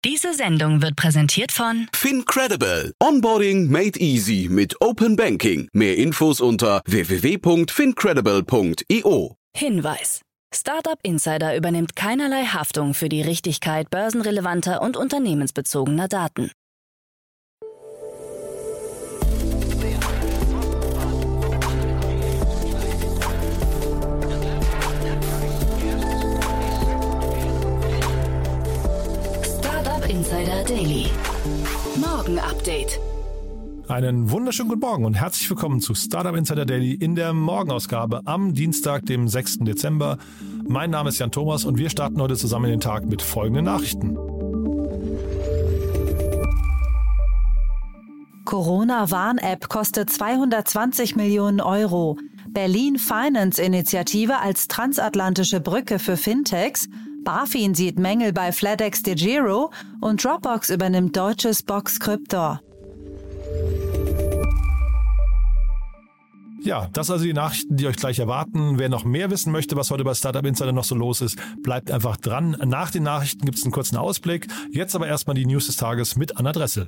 Diese Sendung wird präsentiert von FinCredible. Onboarding made easy mit Open Banking. Mehr Infos unter www.fincredible.io. Hinweis. Startup Insider übernimmt keinerlei Haftung für die Richtigkeit börsenrelevanter und unternehmensbezogener Daten. Startup Insider Daily. Morgen Update. Einen wunderschönen guten Morgen und herzlich willkommen zu Startup Insider Daily in der Morgenausgabe am Dienstag, dem 6. Dezember. Mein Name ist Jan Thomas und wir starten heute zusammen in den Tag mit folgenden Nachrichten. Corona-Warn-App kostet 220 Millionen Euro. Berlin Finance Initiative als transatlantische Brücke für Fintechs. BaFin sieht Mängel bei FedEx DeGiro und Dropbox übernimmt deutsches Box Cryptor. Ja, das also die Nachrichten, die euch gleich erwarten. Wer noch mehr wissen möchte, was heute bei Startup Insider noch so los ist, bleibt einfach dran. Nach den Nachrichten gibt es einen kurzen Ausblick. Jetzt aber erstmal die News des Tages mit Anna Dressel.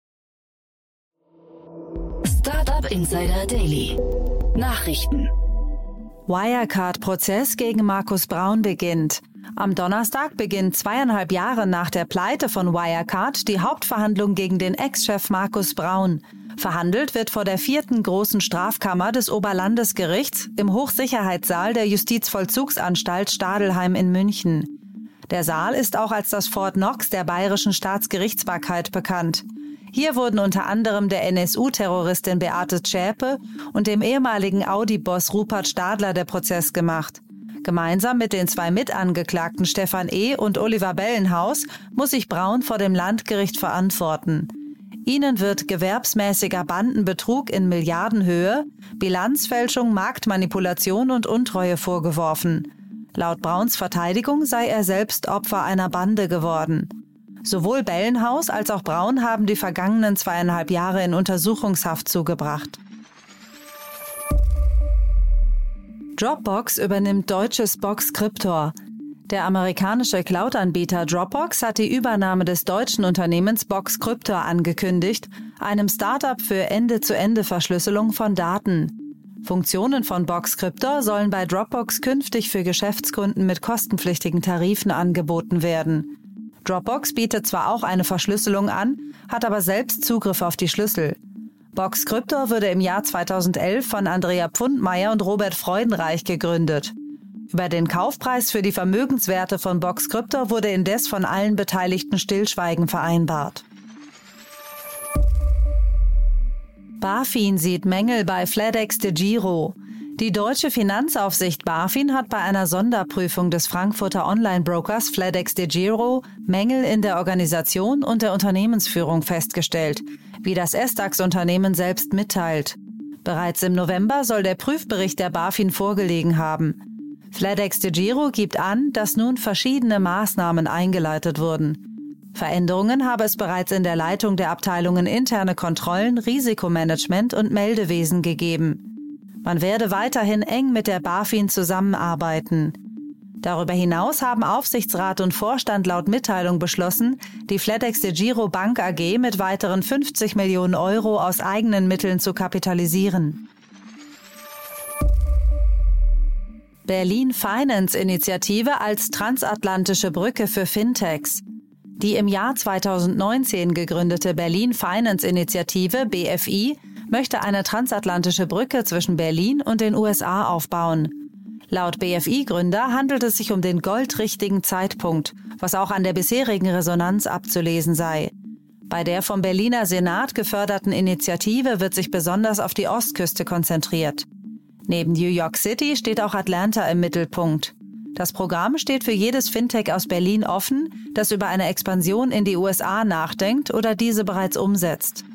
Startup Insider Daily. Nachrichten. Wirecard-Prozess gegen Markus Braun beginnt. Am Donnerstag beginnt 2,5 Jahre nach der Pleite von Wirecard die Hauptverhandlung gegen den Ex-Chef Markus Braun. Verhandelt wird vor der 4. großen Strafkammer des Oberlandesgerichts im Hochsicherheitssaal der Justizvollzugsanstalt Stadelheim in München. Der Saal ist auch als das Fort Knox der bayerischen Staatsgerichtsbarkeit bekannt. Hier wurden unter anderem der NSU-Terroristin Beate Zschäpe und dem ehemaligen Audi-Boss Rupert Stadler der Prozess gemacht. Gemeinsam mit den 2 Mitangeklagten Stefan E. und Oliver Bellenhaus muss sich Braun vor dem Landgericht verantworten. Ihnen wird gewerbsmäßiger Bandenbetrug in Milliardenhöhe, Bilanzfälschung, Marktmanipulation und Untreue vorgeworfen. Laut Brauns Verteidigung sei er selbst Opfer einer Bande geworden. Sowohl Bellenhaus als auch Braun haben die vergangenen 2,5 Jahre in Untersuchungshaft zugebracht. Dropbox übernimmt deutsches Box Cryptor. Der amerikanische Cloud-Anbieter Dropbox hat die Übernahme des deutschen Unternehmens Box Cryptor angekündigt, einem Startup für Ende-zu-Ende-Verschlüsselung von Daten. Funktionen von Box Cryptor sollen bei Dropbox künftig für Geschäftskunden mit kostenpflichtigen Tarifen angeboten werden. Dropbox bietet zwar auch eine Verschlüsselung an, hat aber selbst Zugriff auf die Schlüssel. Box Cryptor wurde im Jahr 2011 von Andrea Pfundmeier und Robert Freudenreich gegründet. Über den Kaufpreis für die Vermögenswerte von Box Cryptor wurde indes von allen Beteiligten Stillschweigen vereinbart. BaFin sieht Mängel bei FedEx DeGiro. Die deutsche Finanzaufsicht BaFin hat bei einer Sonderprüfung des Frankfurter Online-Brokers FedEx DeGiro Mängel in der Organisation und der Unternehmensführung festgestellt, wie das SDAX-Unternehmen selbst mitteilt. Bereits im November soll der Prüfbericht der BaFin vorgelegen haben. FedEx DeGiro gibt an, dass nun verschiedene Maßnahmen eingeleitet wurden. Veränderungen habe es bereits in der Leitung der Abteilungen interne Kontrollen, Risikomanagement und Meldewesen gegeben. Man werde weiterhin eng mit der BaFin zusammenarbeiten. Darüber hinaus haben Aufsichtsrat und Vorstand laut Mitteilung beschlossen, die FedEx DeGiro Bank AG mit weiteren 50 Millionen Euro aus eigenen Mitteln zu kapitalisieren. Berlin Finance Initiative als transatlantische Brücke für Fintechs. Die im Jahr 2019 gegründete Berlin Finance Initiative, BFI, möchte eine transatlantische Brücke zwischen Berlin und den USA aufbauen. Laut BFI-Gründer handelt es sich um den goldrichtigen Zeitpunkt, was auch an der bisherigen Resonanz abzulesen sei. Bei der vom Berliner Senat geförderten Initiative wird sich besonders auf die Ostküste konzentriert. Neben New York City steht auch Atlanta im Mittelpunkt. Das Programm steht für jedes Fintech aus Berlin offen, das über eine Expansion in die USA nachdenkt oder diese bereits umsetzt.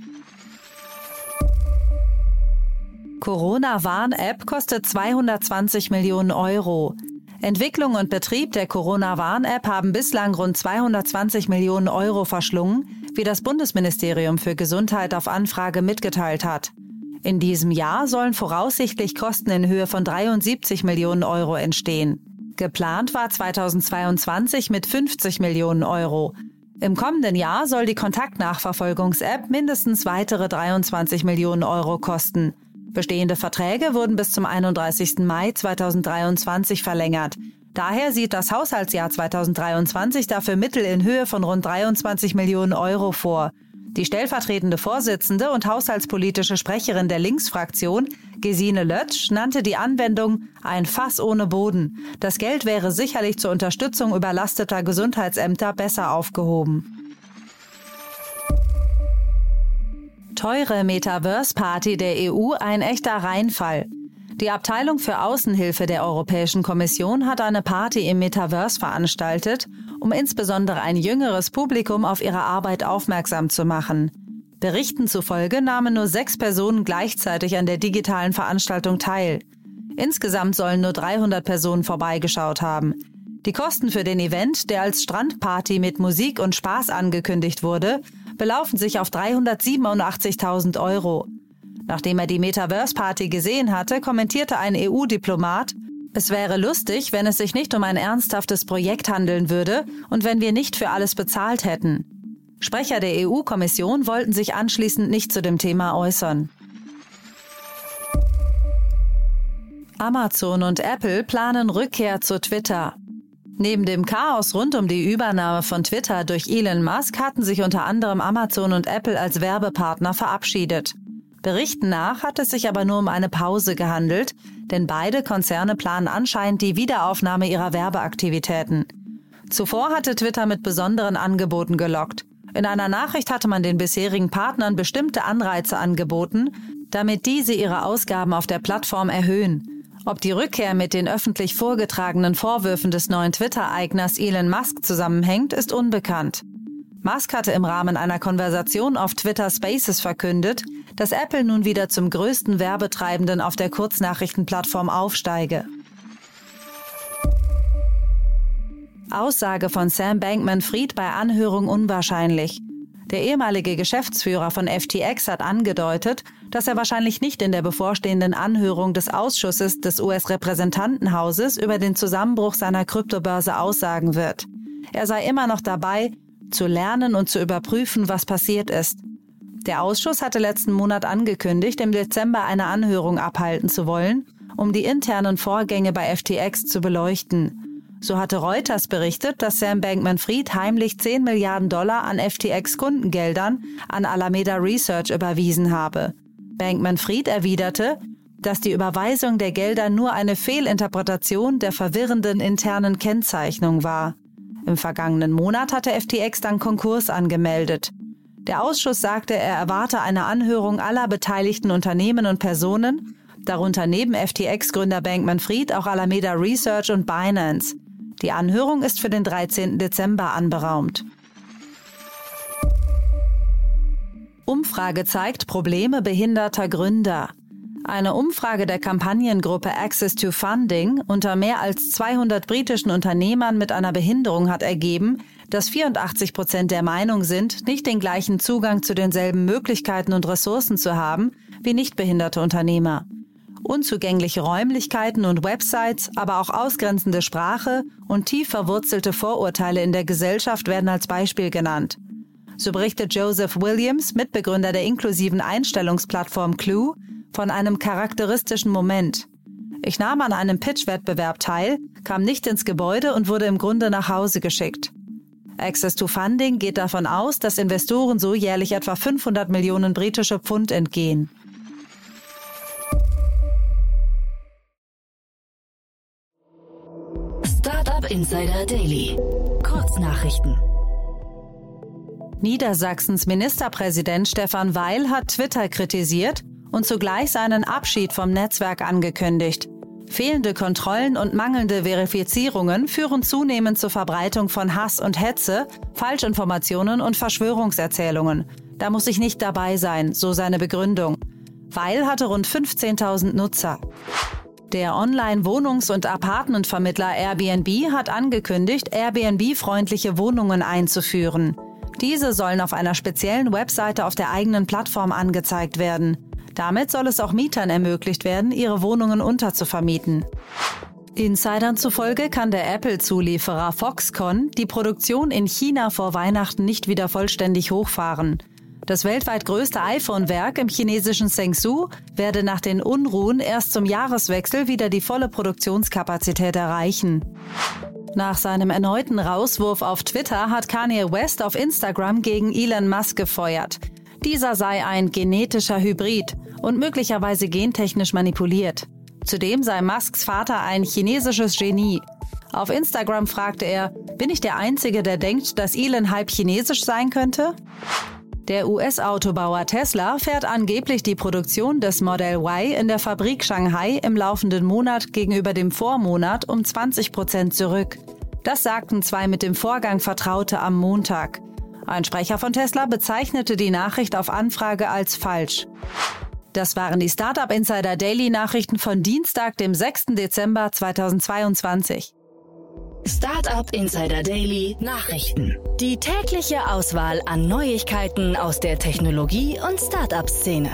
Corona-Warn-App kostet 220 Millionen Euro. Entwicklung und Betrieb der Corona-Warn-App haben bislang rund 220 Millionen Euro verschlungen, wie das Bundesministerium für Gesundheit auf Anfrage mitgeteilt hat. In diesem Jahr sollen voraussichtlich Kosten in Höhe von 73 Millionen Euro entstehen. Geplant war 2022 mit 50 Millionen Euro. Im kommenden Jahr soll die Kontaktnachverfolgungs-App mindestens weitere 23 Millionen Euro kosten. Bestehende Verträge wurden bis zum 31. Mai 2023 verlängert. Daher sieht das Haushaltsjahr 2023 dafür Mittel in Höhe von rund 23 Millionen Euro vor. Die stellvertretende Vorsitzende und haushaltspolitische Sprecherin der Linksfraktion, Gesine Lötsch, nannte die Anwendung ein Fass ohne Boden. Das Geld wäre sicherlich zur Unterstützung überlasteter Gesundheitsämter besser aufgehoben. Teure Metaverse-Party der EU ein echter Reinfall. Die Abteilung für Außenhilfe der Europäischen Kommission hat eine Party im Metaverse veranstaltet, um insbesondere ein jüngeres Publikum auf ihre Arbeit aufmerksam zu machen. Berichten zufolge nahmen nur 6 Personen gleichzeitig an der digitalen Veranstaltung teil. Insgesamt sollen nur 300 Personen vorbeigeschaut haben. Die Kosten für den Event, der als Strandparty mit Musik und Spaß angekündigt wurde, belaufen sich auf 387.000 Euro. Nachdem er die Metaverse-Party gesehen hatte, kommentierte ein EU-Diplomat: Es wäre lustig, wenn es sich nicht um ein ernsthaftes Projekt handeln würde und wenn wir nicht für alles bezahlt hätten. Sprecher der EU-Kommission wollten sich anschließend nicht zu dem Thema äußern. Amazon und Apple planen Rückkehr zu Twitter. Neben dem Chaos rund um die Übernahme von Twitter durch Elon Musk hatten sich unter anderem Amazon und Apple als Werbepartner verabschiedet. Berichten nach hat es sich aber nur um eine Pause gehandelt, denn beide Konzerne planen anscheinend die Wiederaufnahme ihrer Werbeaktivitäten. Zuvor hatte Twitter mit besonderen Angeboten gelockt. In einer Nachricht hatte man den bisherigen Partnern bestimmte Anreize angeboten, damit diese ihre Ausgaben auf der Plattform erhöhen. Ob die Rückkehr mit den öffentlich vorgetragenen Vorwürfen des neuen Twitter-Eigners Elon Musk zusammenhängt, ist unbekannt. Musk hatte im Rahmen einer Konversation auf Twitter Spaces verkündet, dass Apple nun wieder zum größten Werbetreibenden auf der Kurznachrichtenplattform aufsteige. Aussage von Sam Bankman-Fried bei Anhörung unwahrscheinlich. Der ehemalige Geschäftsführer von FTX hat angedeutet, dass er wahrscheinlich nicht in der bevorstehenden Anhörung des Ausschusses des US-Repräsentantenhauses über den Zusammenbruch seiner Kryptobörse aussagen wird. Er sei immer noch dabei, zu lernen und zu überprüfen, was passiert ist. Der Ausschuss hatte letzten Monat angekündigt, im Dezember eine Anhörung abhalten zu wollen, um die internen Vorgänge bei FTX zu beleuchten. So hatte Reuters berichtet, dass Sam Bankman-Fried heimlich $10 Milliarden an FTX-Kundengeldern an Alameda Research überwiesen habe. Bankman-Fried erwiderte, dass die Überweisung der Gelder nur eine Fehlinterpretation der verwirrenden internen Kennzeichnung war. Im vergangenen Monat hatte FTX dann Konkurs angemeldet. Der Ausschuss sagte, er erwarte eine Anhörung aller beteiligten Unternehmen und Personen, darunter neben FTX-Gründer Bankman-Fried auch Alameda Research und Binance. Die Anhörung ist für den 13. Dezember anberaumt. Umfrage zeigt Probleme behinderter Gründer. Eine Umfrage der Kampagnengruppe Access to Funding unter mehr als 200 britischen Unternehmern mit einer Behinderung hat ergeben, dass 84% der Meinung sind, nicht den gleichen Zugang zu denselben Möglichkeiten und Ressourcen zu haben wie nichtbehinderte Unternehmer. Unzugängliche Räumlichkeiten und Websites, aber auch ausgrenzende Sprache und tief verwurzelte Vorurteile in der Gesellschaft werden als Beispiel genannt. So berichtet Joseph Williams, Mitbegründer der inklusiven Einstellungsplattform Clue, von einem charakteristischen Moment. Ich nahm an einem Pitch-Wettbewerb teil, kam nicht ins Gebäude und wurde im Grunde nach Hause geschickt. Access to Funding geht davon aus, dass Investoren so jährlich etwa 500 Millionen britische Pfund entgehen. Startup Insider Daily. Kurznachrichten. Niedersachsens Ministerpräsident Stefan Weil hat Twitter kritisiert und zugleich seinen Abschied vom Netzwerk angekündigt. Fehlende Kontrollen und mangelnde Verifizierungen führen zunehmend zur Verbreitung von Hass und Hetze, Falschinformationen und Verschwörungserzählungen. Da muss ich nicht dabei sein, so seine Begründung. Weil hatte rund 15.000 Nutzer. Der Online-Wohnungs- und Apartmentvermittler Airbnb hat angekündigt, Airbnb-freundliche Wohnungen einzuführen. Diese sollen auf einer speziellen Webseite auf der eigenen Plattform angezeigt werden. Damit soll es auch Mietern ermöglicht werden, ihre Wohnungen unterzuvermieten. Insidern zufolge kann der Apple-Zulieferer Foxconn die Produktion in China vor Weihnachten nicht wieder vollständig hochfahren. Das weltweit größte iPhone-Werk im chinesischen Zhengzhou werde nach den Unruhen erst zum Jahreswechsel wieder die volle Produktionskapazität erreichen. Nach seinem erneuten Rauswurf auf Twitter hat Kanye West auf Instagram gegen Elon Musk gefeuert. Dieser sei ein genetischer Hybrid und möglicherweise gentechnisch manipuliert. Zudem sei Musks Vater ein chinesisches Genie. Auf Instagram fragte er, bin ich der Einzige, der denkt, dass Elon halb chinesisch sein könnte? Der US-Autobauer Tesla fährt angeblich die Produktion des Model Y in der Fabrik Shanghai im laufenden Monat gegenüber dem Vormonat um 20% zurück. Das sagten zwei mit dem Vorgang Vertraute am Montag. Ein Sprecher von Tesla bezeichnete die Nachricht auf Anfrage als falsch. Das waren die Startup Insider Daily Nachrichten von Dienstag, dem 6. Dezember 2022. Startup Insider Daily Nachrichten. Die tägliche Auswahl an Neuigkeiten aus der Technologie- und Startup-Szene.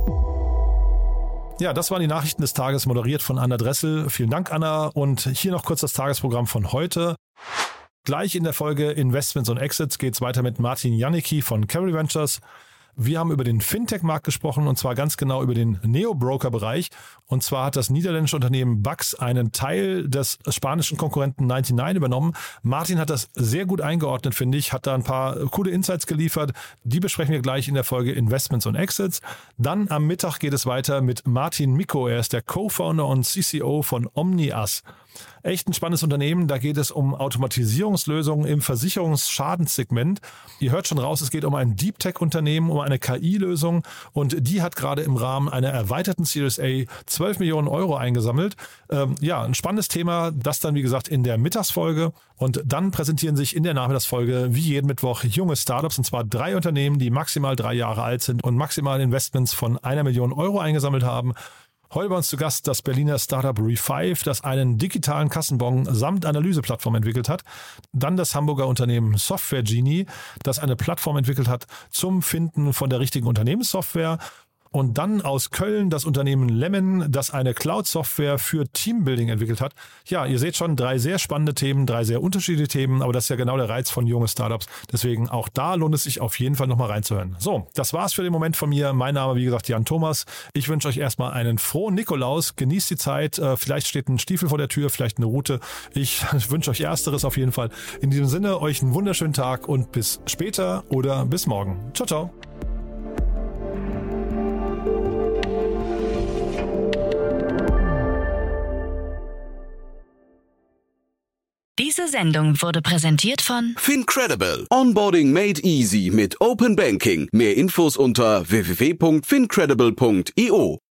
Ja, das waren die Nachrichten des Tages, moderiert von Anna Dressel. Vielen Dank, Anna. Und hier noch kurz das Tagesprogramm von heute. Gleich in der Folge Investments und Exits geht es weiter mit Martin Janicki von Carry Ventures. Wir haben über den Fintech-Markt gesprochen und zwar ganz genau über den Neo-Broker-Bereich. Und zwar hat das niederländische Unternehmen Bax einen Teil des spanischen Konkurrenten 99 übernommen. Martin hat das sehr gut eingeordnet, finde ich, hat da ein paar coole Insights geliefert. Die besprechen wir gleich in der Folge Investments und Exits. Dann am Mittag geht es weiter mit Martin Micko. Er ist der Co-Founder und CCO von OmniAs. Echt ein spannendes Unternehmen. Da geht es um Automatisierungslösungen im Versicherungsschadensegment. Ihr hört schon raus, es geht um ein Deep Tech-Unternehmen, um eine KI-Lösung und die hat gerade im Rahmen einer erweiterten Series A 12 Millionen Euro eingesammelt. Ein spannendes Thema, das dann wie gesagt in der Mittagsfolge und dann präsentieren sich in der Nachmittagsfolge wie jeden Mittwoch junge Startups und zwar 3 Unternehmen, die maximal 3 Jahre alt sind und maximal Investments von 1 Million Euro eingesammelt haben. Heute bei uns zu Gast das Berliner Startup Refive, das einen digitalen Kassenbon samt Analyseplattform entwickelt hat. Dann das Hamburger Unternehmen Software Genie, das eine Plattform entwickelt hat zum Finden von der richtigen Unternehmenssoftware. Und dann aus Köln das Unternehmen Lemon, das eine Cloud-Software für Teambuilding entwickelt hat. Ja, ihr seht schon 3 sehr spannende Themen, 3 sehr unterschiedliche Themen, aber das ist ja genau der Reiz von jungen Startups. Deswegen auch da lohnt es sich auf jeden Fall nochmal reinzuhören. So, das war's für den Moment von mir. Mein Name, wie gesagt, Jan Thomas. Ich wünsche euch erstmal einen frohen Nikolaus. Genießt die Zeit. Vielleicht steht ein Stiefel vor der Tür, vielleicht eine Route. Ich wünsche euch Ersteres auf jeden Fall. In diesem Sinne, euch einen wunderschönen Tag und bis später oder bis morgen. Ciao, ciao. Diese Sendung wurde präsentiert von FinCredible. Onboarding made easy mit Open Banking. Mehr Infos unter www.fincredible.io.